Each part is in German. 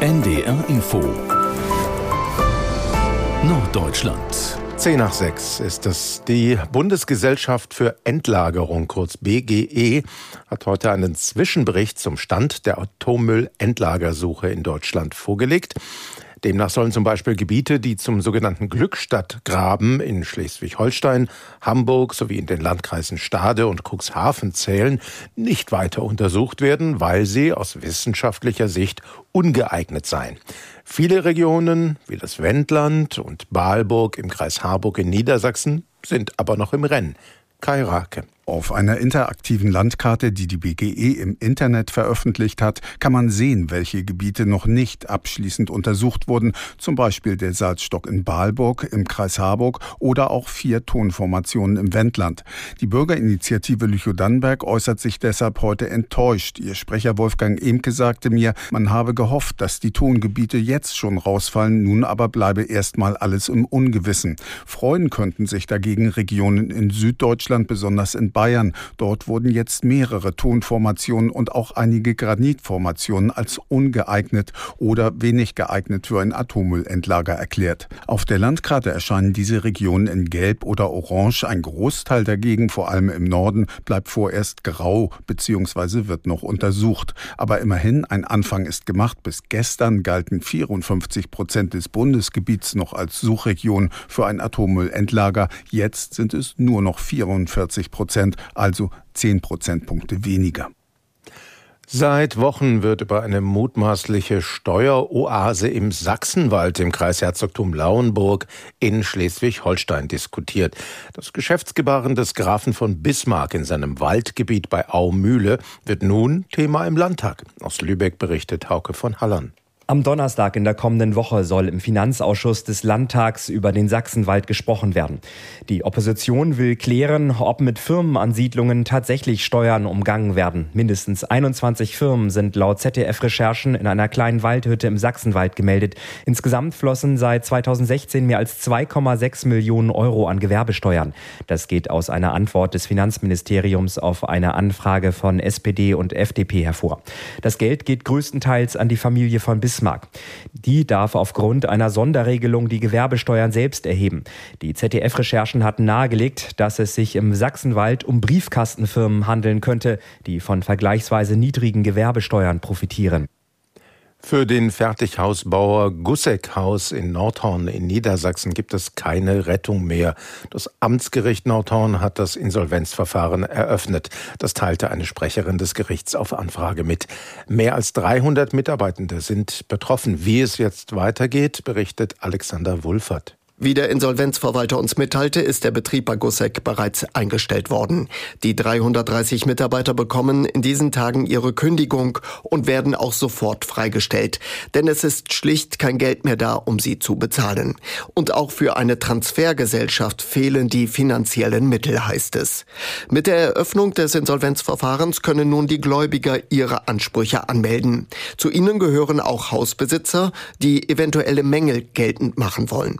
NDR Info Norddeutschland. 5:10 ist es. Die Bundesgesellschaft für Endlagerung, kurz BGE, hat heute einen Zwischenbericht zum Stand der Atommüllendlagersuche in Deutschland vorgelegt. Demnach sollen zum Beispiel Gebiete, die zum sogenannten Glückstadtgraben in Schleswig-Holstein, Hamburg sowie in den Landkreisen Stade und Cuxhaven zählen, nicht weiter untersucht werden, weil sie aus wissenschaftlicher Sicht ungeeignet seien. Viele Regionen, wie das Wendland und Balburg im Kreis Harburg in Niedersachsen, sind aber noch im Rennen. Kai Rake. Auf einer interaktiven Landkarte, die die BGE im Internet veröffentlicht hat, kann man sehen, welche Gebiete noch nicht abschließend untersucht wurden, zum Beispiel der Salzstock in Balburg im Kreis Harburg oder auch 4 Tonformationen im Wendland. Die Bürgerinitiative Lüchow-Dannenberg äußert sich deshalb heute enttäuscht. Ihr Sprecher Wolfgang Emke sagte mir, man habe gehofft, dass die Tongebiete jetzt schon rausfallen, nun aber bleibe erstmal alles im Ungewissen. Freuen könnten sich dagegen Regionen in Süddeutschland, besonders in Bayern. Dort wurden jetzt mehrere Tonformationen und auch einige Granitformationen als ungeeignet oder wenig geeignet für ein Atommüllendlager erklärt. Auf der Landkarte erscheinen diese Regionen in Gelb oder Orange. Ein Großteil dagegen, vor allem im Norden, bleibt vorerst grau bzw. wird noch untersucht. Aber immerhin, ein Anfang ist gemacht. Bis gestern galten 54% des Bundesgebiets noch als Suchregion für ein Atommüllendlager. Jetzt sind es nur noch 44%. Also 10 Prozentpunkte weniger. Seit Wochen wird über eine mutmaßliche Steueroase im Sachsenwald im Kreis Herzogtum Lauenburg in Schleswig-Holstein diskutiert. Das Geschäftsgebaren des Grafen von Bismarck in seinem Waldgebiet bei Aumühle wird nun Thema im Landtag. Aus Lübeck berichtet Hauke von Hallern. Am Donnerstag in der kommenden Woche soll im Finanzausschuss des Landtags über den Sachsenwald gesprochen werden. Die Opposition will klären, ob mit Firmenansiedlungen tatsächlich Steuern umgangen werden. Mindestens 21 Firmen sind laut ZDF-Recherchen in einer kleinen Waldhütte im Sachsenwald gemeldet. Insgesamt flossen seit 2016 mehr als 2,6 Millionen Euro an Gewerbesteuern. Das geht aus einer Antwort des Finanzministeriums auf eine Anfrage von SPD und FDP hervor. Das Geld geht größtenteils an die Familie von Bismarck. Die darf aufgrund einer Sonderregelung die Gewerbesteuern selbst erheben. Die ZDF-Recherchen hatten nahegelegt, dass es sich im Sachsenwald um Briefkastenfirmen handeln könnte, die von vergleichsweise niedrigen Gewerbesteuern profitieren. Für den Fertighausbauer Gusseck-Haus in Nordhorn in Niedersachsen gibt es keine Rettung mehr. Das Amtsgericht Nordhorn hat das Insolvenzverfahren eröffnet. Das teilte eine Sprecherin des Gerichts auf Anfrage mit. Mehr als 300 Mitarbeitende sind betroffen. Wie es jetzt weitergeht, berichtet Alexander Wulffert. Wie der Insolvenzverwalter uns mitteilte, ist der Betrieb bei Gusseck bereits eingestellt worden. Die 330 Mitarbeiter bekommen in diesen Tagen ihre Kündigung und werden auch sofort freigestellt. Denn es ist schlicht kein Geld mehr da, um sie zu bezahlen. Und auch für eine Transfergesellschaft fehlen die finanziellen Mittel, heißt es. Mit der Eröffnung des Insolvenzverfahrens können nun die Gläubiger ihre Ansprüche anmelden. Zu ihnen gehören auch Hausbesitzer, die eventuelle Mängel geltend machen wollen.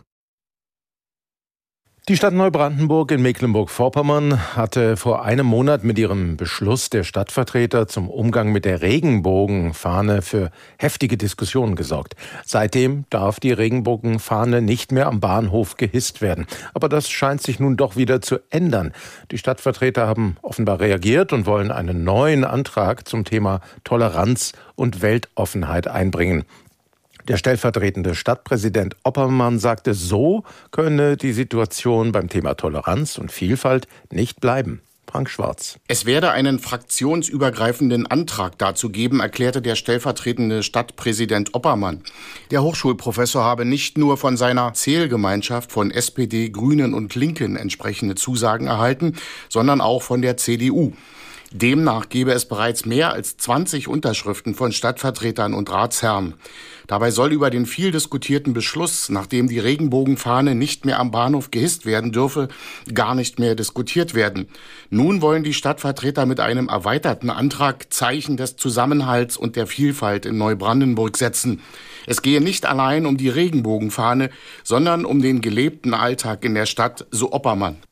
Die Stadt Neubrandenburg in Mecklenburg-Vorpommern hatte vor einem Monat mit ihrem Beschluss der Stadtvertreter zum Umgang mit der Regenbogenfahne für heftige Diskussionen gesorgt. Seitdem darf die Regenbogenfahne nicht mehr am Bahnhof gehisst werden. Aber das scheint sich nun doch wieder zu ändern. Die Stadtvertreter haben offenbar reagiert und wollen einen neuen Antrag zum Thema Toleranz und Weltoffenheit einbringen. Der stellvertretende Stadtpräsident Oppermann sagte, so könne die Situation beim Thema Toleranz und Vielfalt nicht bleiben. Frank Schwarz. Es werde einen fraktionsübergreifenden Antrag dazu geben, erklärte der stellvertretende Stadtpräsident Oppermann. Der Hochschulprofessor habe nicht nur von seiner Zählgemeinschaft von SPD, Grünen und Linken entsprechende Zusagen erhalten, sondern auch von der CDU. Demnach gebe es bereits mehr als 20 Unterschriften von Stadtvertretern und Ratsherren. Dabei soll über den viel diskutierten Beschluss, nachdem die Regenbogenfahne nicht mehr am Bahnhof gehisst werden dürfe, gar nicht mehr diskutiert werden. Nun wollen die Stadtvertreter mit einem erweiterten Antrag Zeichen des Zusammenhalts und der Vielfalt in Neubrandenburg setzen. Es gehe nicht allein um die Regenbogenfahne, sondern um den gelebten Alltag in der Stadt, so Oppermann.